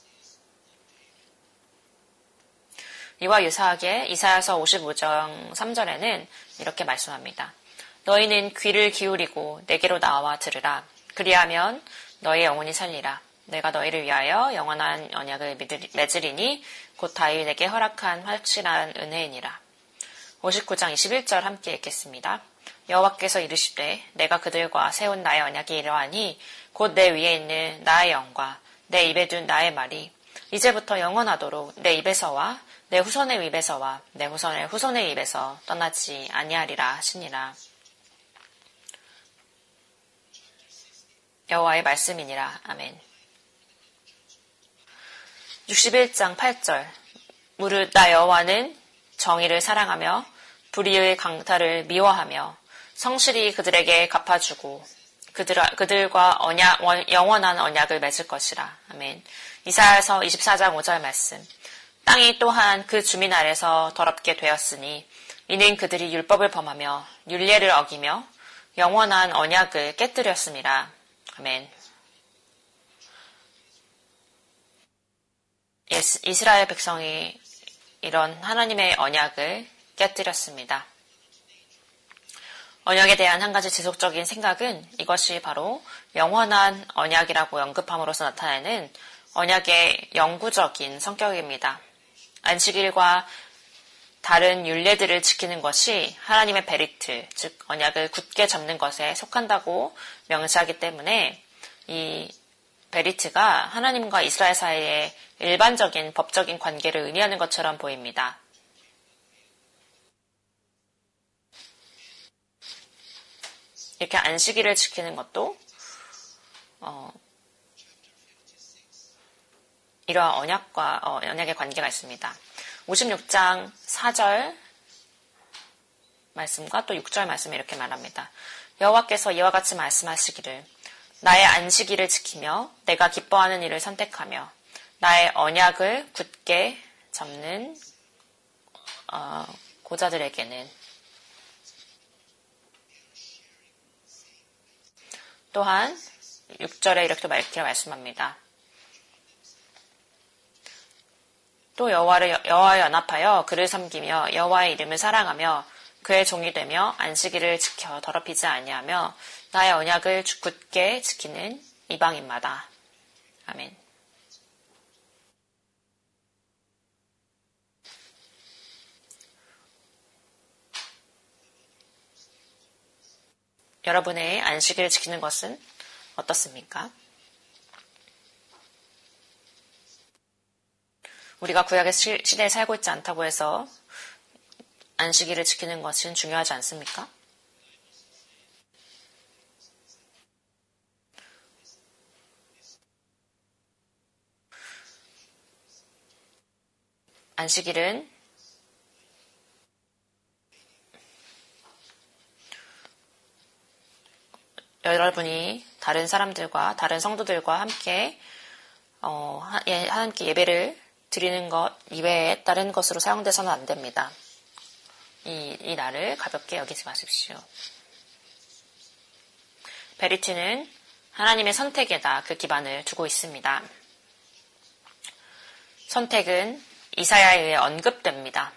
이와 유사하게 이사야서 55장 3절에는 이렇게 말씀합니다. 너희는 귀를 기울이고 내게로 나와 들으라. 그리하면 너희 영혼이 살리라. 내가 너희를 위하여 영원한 언약을 맺으리니 곧 다윗에게 허락한 확실한 은혜이니라. 59장 21절 함께 읽겠습니다. 여호와께서 이르시되 내가 그들과 세운 나의 언약이 이러하니 곧 내 위에 있는 나의 영과 내 입에 둔 나의 말이 이제부터 영원하도록 내 입에서와 내 후손의 입에서와 내 후손의 후손의 입에서 떠나지 아니하리라 하시니라. 여호와의 말씀이니라. 아멘. 61장 8절 무릇 나 여호와는 정의를 사랑하며 불의의 강탈을 미워하며 성실히 그들에게 갚아주고 그들과 영원한 언약을 맺을 것이라. 아멘. 이사야서 24장 5절 말씀 땅이 또한 그 주민 아래서 더럽게 되었으니 이는 그들이 율법을 범하며 율례를 어기며 영원한 언약을 깨뜨렸습니다. 아멘. 이스라엘 백성이 이런 하나님의 언약을 깨뜨렸습니다. 언약에 대한 한 가지 지속적인 생각은 이것이 바로 영원한 언약이라고 언급함으로써 나타내는 언약의 영구적인 성격입니다. 안식일과 다른 율례들을 지키는 것이 하나님의 베리트, 즉 언약을 굳게 잡는 것에 속한다고 명시하기 때문에 이 베리트가 하나님과 이스라엘 사이의 일반적인 법적인 관계를 의미하는 것처럼 보입니다. 이렇게 안식일을 지키는 것도 이러한 언약의 관계가 있습니다. 56장 4절 말씀과 또 6절 말씀에 이렇게 말합니다. 여호와께서 이와 같이 말씀하시기를 나의 안식일을 지키며 내가 기뻐하는 일을 선택하며 나의 언약을 굳게 잡는 고자들에게는 또한 6절에 이렇게 말씀합니다. 또 여호와와 연합하여 그를 섬기며 여호와의 이름을 사랑하며 그의 종이 되며 안식일을 지켜 더럽히지 아니하며 나의 언약을 굳게 지키는 이방인마다. 아멘. 여러분의 안식일을 지키는 것은 어떻습니까? 우리가 구약의 시대에 살고 있지 않다고 해서 안식일을 지키는 것은 중요하지 않습니까? 안식일은 여러분이 다른 사람들과 다른 성도들과 함께 하나님께 예배를 드리는 것 이외에 다른 것으로 사용돼서는 안 됩니다. 이 날을 가볍게 여기지 마십시오. 베리트는 하나님의 선택에다 그 기반을 두고 있습니다. 선택은 이사야에 의해 언급됩니다.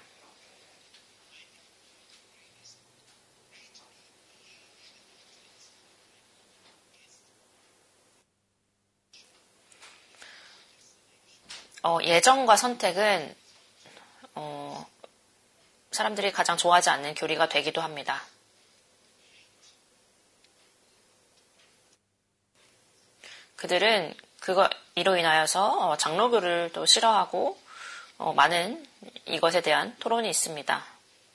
예정과 선택은 사람들이 가장 좋아하지 않는 교리가 되기도 합니다. 그들은 이로 인하여서 장로교를 또 싫어하고 많은 이것에 대한 토론이 있습니다.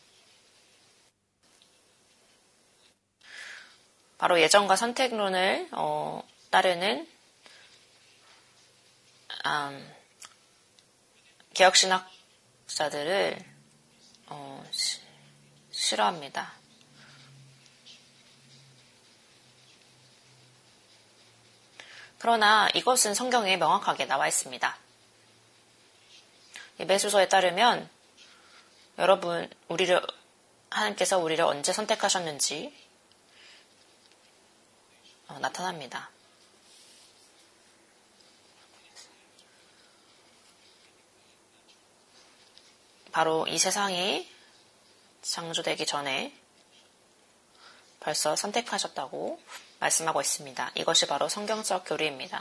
바로 예정과 선택론을 따르는 개혁신학자들을 싫어합니다. 그러나 이것은 성경에 명확하게 나와 있습니다. 에베소서에 따르면 여러분, 하나님께서 우리를 언제 선택하셨는지 나타납니다. 바로 이 세상이 창조되기 전에 벌써 선택하셨다고 말씀하고 있습니다. 이것이 바로 성경적 교리입니다.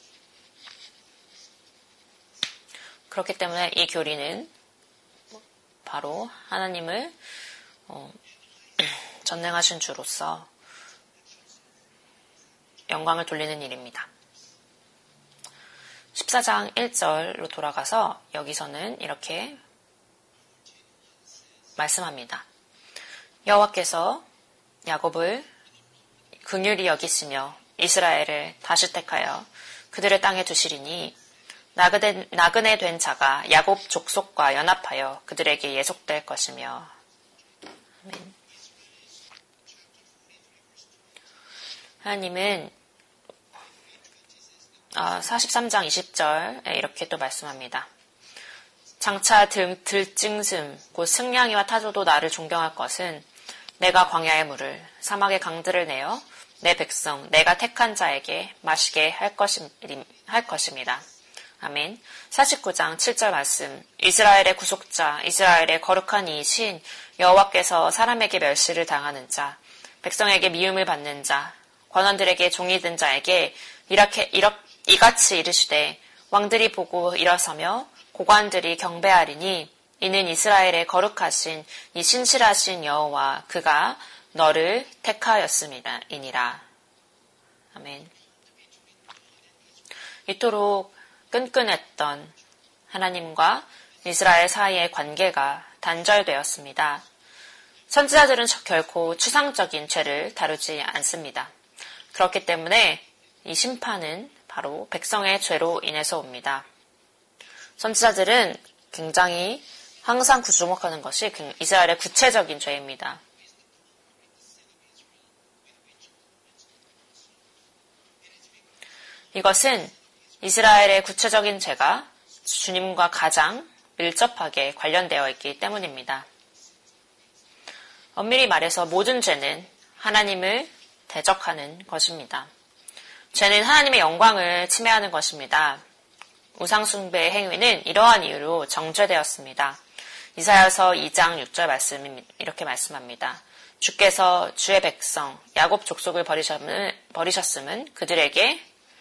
그렇기 때문에 이 교리는 바로 하나님을 전능하신 주로서 영광을 돌리는 일입니다. 14장 1절로 돌아가서 여기서는 이렇게 말씀합니다. 여호와께서 야곱을 긍휼히 여기시며 이스라엘을 다시 택하여 그들의 땅에 두시리니 나그네 된 자가 야곱 족속과 연합하여 그들에게 예속될 것이며. 아멘. 하나님은 43장 20절에 이렇게 또 말씀합니다. 장차 들짐승 곧 승냥이와 타조도 나를 존경할 것은 내가 광야의 물을 사막의 강들을 내어 내 백성 내가 택한 자에게 마시게 할 것입니다. 아멘. 49장 7절 말씀. 이스라엘의 구속자 이스라엘의 거룩한 이이신 여호와께서 사람에게 멸시를 당하는 자 백성에게 미움을 받는 자 권원들에게 종이 든 자에게 이같이 이르시되 왕들이 보고 일어서며 고관들이 경배하리니 이는 이스라엘의 거룩하신 이 신실하신 여호와 그가 너를 택하였음이니라. 아멘. 이토록 끈끈했던 하나님과 이스라엘 사이의 관계가 단절되었습니다. 선지자들은 결코 추상적인 죄를 다루지 않습니다. 그렇기 때문에 이 심판은 바로 백성의 죄로 인해서 옵니다. 선지자들은 굉장히 항상 주목하는 것이 이스라엘의 구체적인 죄입니다. 이것은 이스라엘의 구체적인 죄가 주님과 가장 밀접하게 관련되어 있기 때문입니다. 엄밀히 말해서 모든 죄는 하나님을 대적하는 것입니다. 죄는 하나님의 영광을 침해하는 것입니다. 우상숭배의 행위는 이러한 이유로 정죄되었습니다. 이사야서 2장 6절 말씀 이렇게 말씀합니다. 주께서 주의 백성 야곱 족속을 버리셨음은 그들에게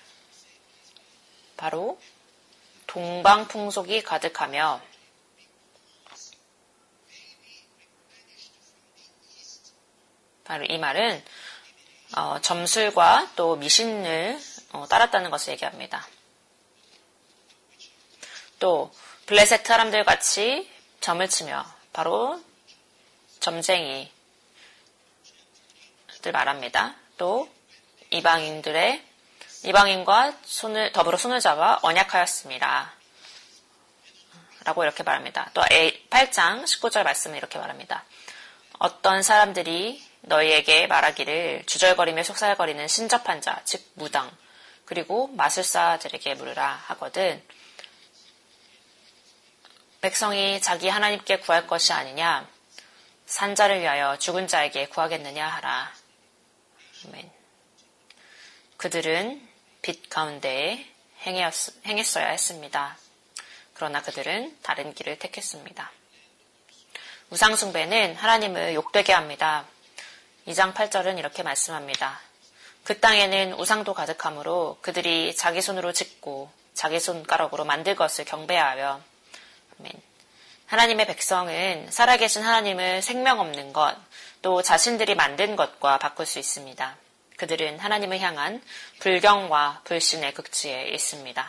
바로 동방풍속이 가득하며 바로 이 말은 점술과 또 미신을 따랐다는 것을 얘기합니다. 또 블레셋 사람들 같이 점을 치며 바로 점쟁이들 말합니다. 또 이방인과 더불어 손을 잡아 언약하였습니다. 라고 이렇게 말합니다. 또 8장 19절 말씀은 이렇게 말합니다. 어떤 사람들이 너희에게 말하기를 주절거리며 속살거리는 신접한 자, 즉 무당, 그리고 마술사들에게 물으라 하거든. 백성이 자기 하나님께 구할 것이 아니냐, 산자를 위하여 죽은 자에게 구하겠느냐 하라. 아멘. 그들은 빛 가운데에 행했어야 했습니다. 그러나 그들은 다른 길을 택했습니다. 우상숭배는 하나님을 욕되게 합니다. 2장 8절은 이렇게 말씀합니다. 그 땅에는 우상도 가득하므로 그들이 자기 손으로 짓고 자기 손가락으로 만들 것을 경배하여. 아멘. 하나님의 백성은 살아계신 하나님을 생명 없는 것, 또 자신들이 만든 것과 바꿀 수 있습니다. 그들은 하나님을 향한 불경과 불신의 극치에 있습니다.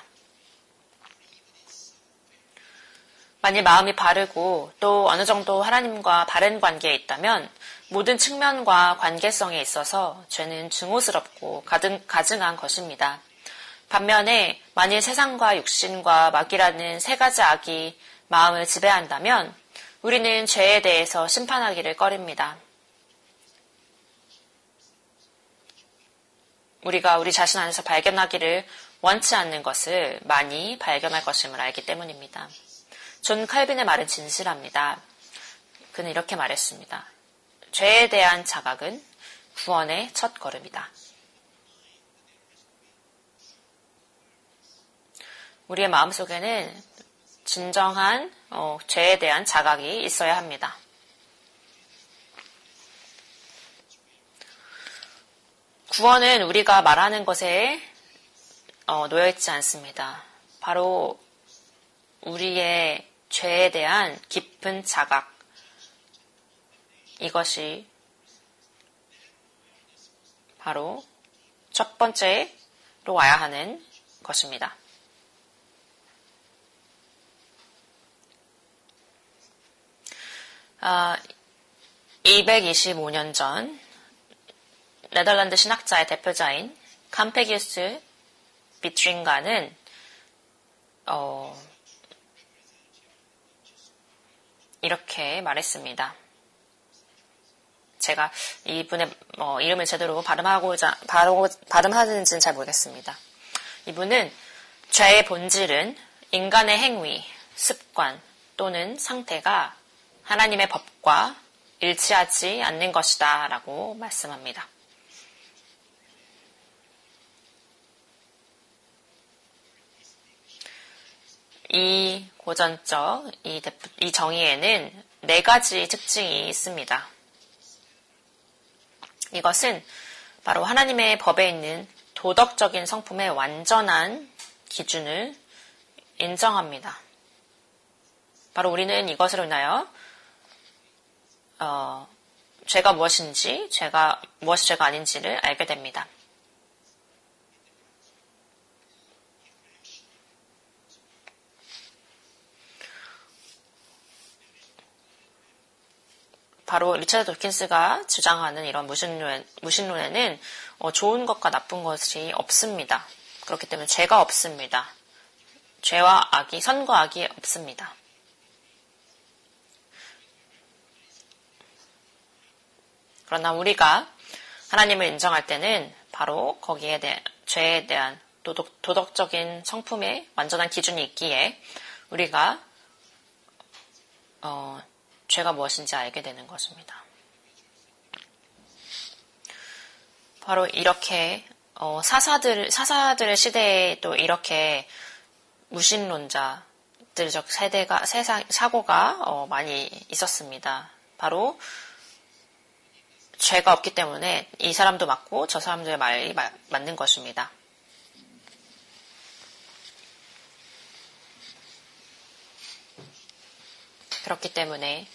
만일 마음이 바르고 또 어느 정도 하나님과 바른 관계에 있다면 모든 측면과 관계성에 있어서 죄는 증오스럽고 가증한 것입니다. 반면에 만일 세상과 육신과 마귀라는 세 가지 악이 마음을 지배한다면 우리는 죄에 대해서 심판하기를 꺼립니다. 우리가 우리 자신 안에서 발견하기를 원치 않는 것을 많이 발견할 것임을 알기 때문입니다. 존 칼빈의 말은 진실합니다. 그는 이렇게 말했습니다. 죄에 대한 자각은 구원의 첫 걸음이다. 우리의 마음속에는 진정한 죄에 대한 자각이 있어야 합니다. 구원은 우리가 말하는 것에 놓여있지 않습니다. 바로 우리의 죄에 대한 깊은 자각, 이것이 바로 첫 번째로 와야 하는 것입니다. 아, 225년 전 네덜란드 신학자의 대표자인 캄페기우스 비트링가는 이렇게 말했습니다. 제가 이분의 이름을 제대로 발음하는지는 잘 모르겠습니다. 이분은 죄의 본질은 인간의 행위, 습관 또는 상태가 하나님의 법과 일치하지 않는 것이다 라고 말씀합니다. 이 고전적, 이 정의에는 4가지 특징이 있습니다. 이것은 바로 하나님의 법에 있는 도덕적인 성품의 완전한 기준을 인정합니다. 바로 우리는 이것으로 인하여 죄가 무엇인지, 무엇이 죄가 아닌지를 알게 됩니다. 바로 리처드 도킨스가 주장하는 이런 무신론에는 좋은 것과 나쁜 것이 없습니다. 그렇기 때문에 죄가 없습니다. 죄와 악이, 선과 악이 없습니다. 그러나 우리가 하나님을 인정할 때는 바로 거기에 대한 죄에 대한 도덕적인 성품의 완전한 기준이 있기에 우리가 죄가 무엇인지 알게 되는 것입니다. 바로 이렇게 사사들의 시대에 또 이렇게 무신론자들적 사고가 많이 있었습니다. 바로 죄가 없기 때문에 이 사람도 맞고 저 사람들의 말이 맞는 것입니다. 그렇기 때문에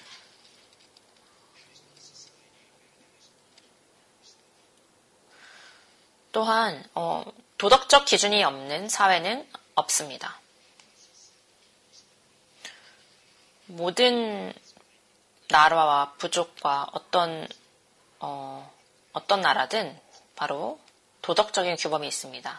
또한 도덕적 기준이 없는 사회는 없습니다. 모든 나라와 부족과 어떤 나라든 바로 도덕적인 규범이 있습니다.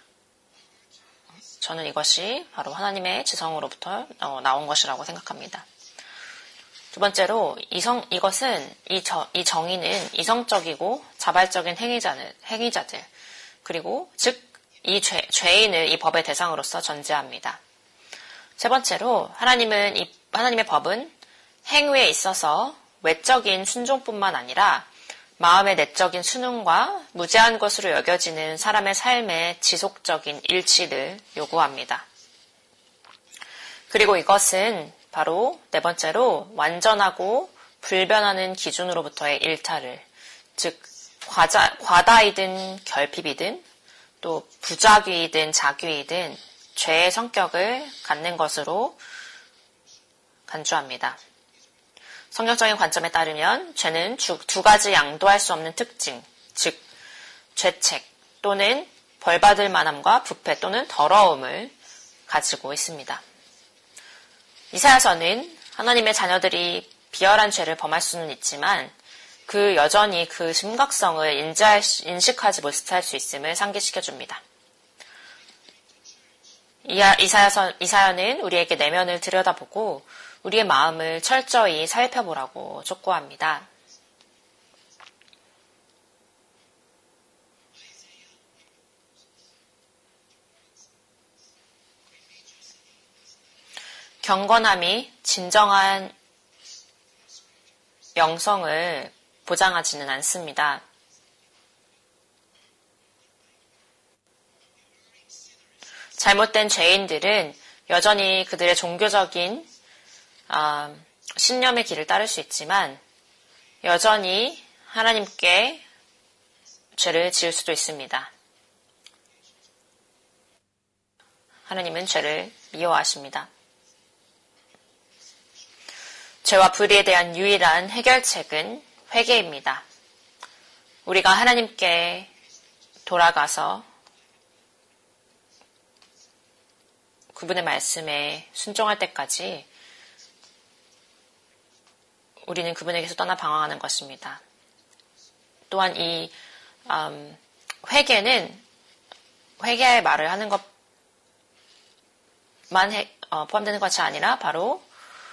저는 이것이 바로 하나님의 지성으로부터 나온 것이라고 생각합니다. 두 번째로 이것은 이 정의는 이성적이고 자발적인 행위자들 그리고 즉 이 죄인을 이 법의 대상으로서 전제합니다. 세 번째로 하나님의 법은 행위에 있어서 외적인 순종뿐만 아니라 마음의 내적인 순응과 무제한 것으로 여겨지는 사람의 삶의 지속적인 일치를 요구합니다. 그리고 이것은 바로 네 번째로 완전하고 불변하는 기준으로부터의 일탈을, 즉 과다이든 결핍이든 또 부작위이든 자귀이든 죄의 성격을 갖는 것으로 간주합니다. 성경적인 관점에 따르면 죄는 두 가지 양도할 수 없는 특징, 즉 죄책 또는 벌받을 만함과 부패 또는 더러움을 가지고 있습니다. 이사야서는 하나님의 자녀들이 비열한 죄를 범할 수는 있지만 그 여전히 그 심각성을 인식하지 못할 수 있음을 상기시켜줍니다. 이사야는 우리에게 내면을 들여다보고 우리의 마음을 철저히 살펴보라고 촉구합니다. 경건함이 진정한 영성을 보장하지는 않습니다. 잘못된 죄인들은 여전히 그들의 종교적인 신념의 길을 따를 수 있지만 여전히 하나님께 죄를 지을 수도 있습니다. 하나님은 죄를 미워하십니다. 죄와 불의에 대한 유일한 해결책은 회개입니다. 우리가 하나님께 돌아가서 그분의 말씀에 순종할 때까지 우리는 그분에게서 떠나 방황하는 것입니다. 또한 이 회개는 회개의 말을 하는 것만 포함되는 것이 아니라 바로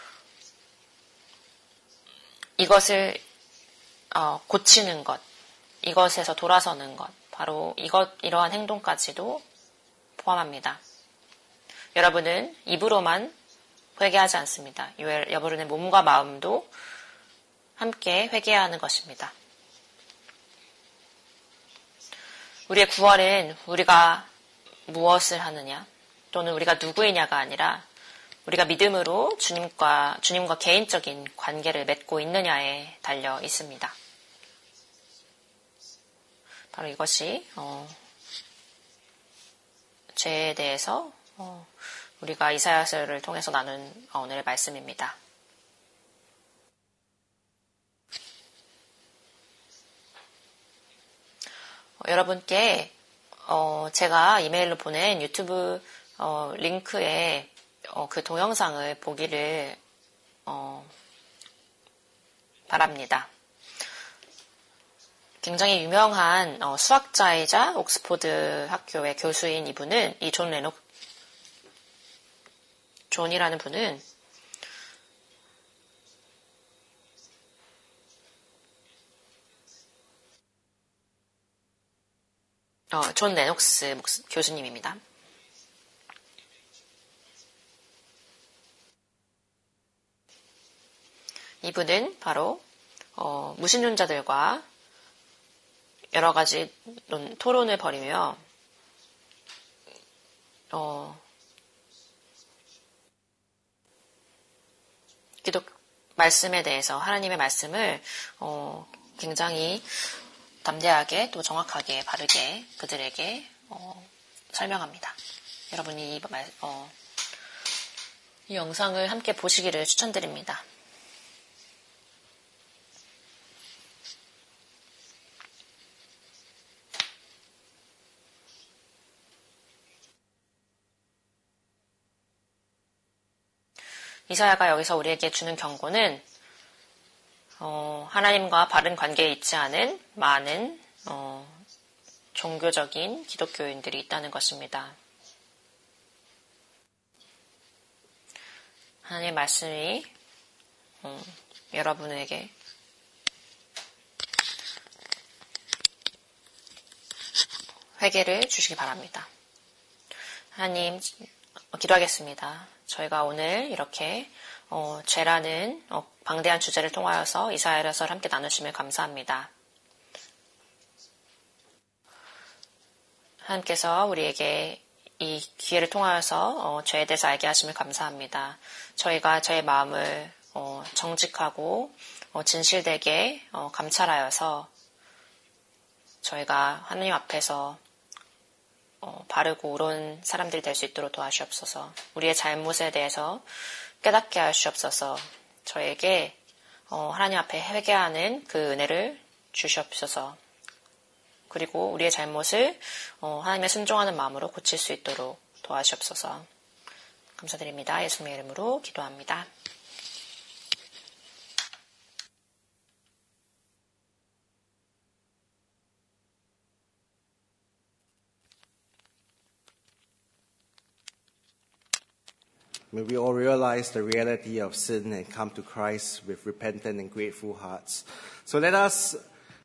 이것을 고치는 것, 이것에서 돌아서는 것, 바로 이러한 행동까지도 포함합니다. 여러분은 입으로만 회개하지 않습니다. 여러분의 몸과 마음도 함께 회개해야 하는 것입니다. 우리의 구원은 우리가 무엇을 하느냐 또는 우리가 누구이냐가 아니라 우리가 믿음으로 주님과 개인적인 관계를 맺고 있느냐에 달려 있습니다. 바로 이것이 죄에 대해서 우리가 이사야서를 통해서 나눈 오늘의 말씀입니다. 여러분께 제가 이메일로 보낸 유튜브 링크에 그 동영상을 보기를 바랍니다. 굉장히 유명한 수학자이자 옥스포드 학교의 교수인 이분은 존이라는 분은 존 레녹스 교수님입니다. 이분은 바로 무신론자들과 여러 가지 토론을 벌이며 기독 말씀에 대해서 하나님의 말씀을 굉장히 담대하게 또 정확하게 바르게 그들에게 설명합니다. 여러분이 이 영상을 함께 보시기를 추천드립니다. 이사야가 여기서 우리에게 주는 경고는 하나님과 바른 관계에 있지 않은 많은 종교적인 기독교인들이 있다는 것입니다. 하나님의 말씀이 여러분에게 회개를 주시기 바랍니다. 하나님, 기도하겠습니다. 저희가 오늘 이렇게 죄라는 방대한 주제를 통하여서 이사야서를 함께 나누심을 감사합니다. 하나님께서 우리에게 이 기회를 통하여서 죄에 대해서 알게 하심을 감사합니다. 저희가 저의 마음을 정직하고 진실되게 감찰하여서 저희가 하나님 앞에서 바르고 옳은 사람들이 될 수 있도록 도와주옵소서. 우리의 잘못에 대해서 깨닫게 하시옵소서. 저에게 하나님 앞에 회개하는 그 은혜를 주시옵소서. 그리고 우리의 잘못을 하나님의 순종하는 마음으로 고칠 수 있도록 도와주옵소서. 감사드립니다. 예수님의 이름으로 기도합니다. May we all realize the reality of sin and come to Christ with repentant and grateful hearts. So let us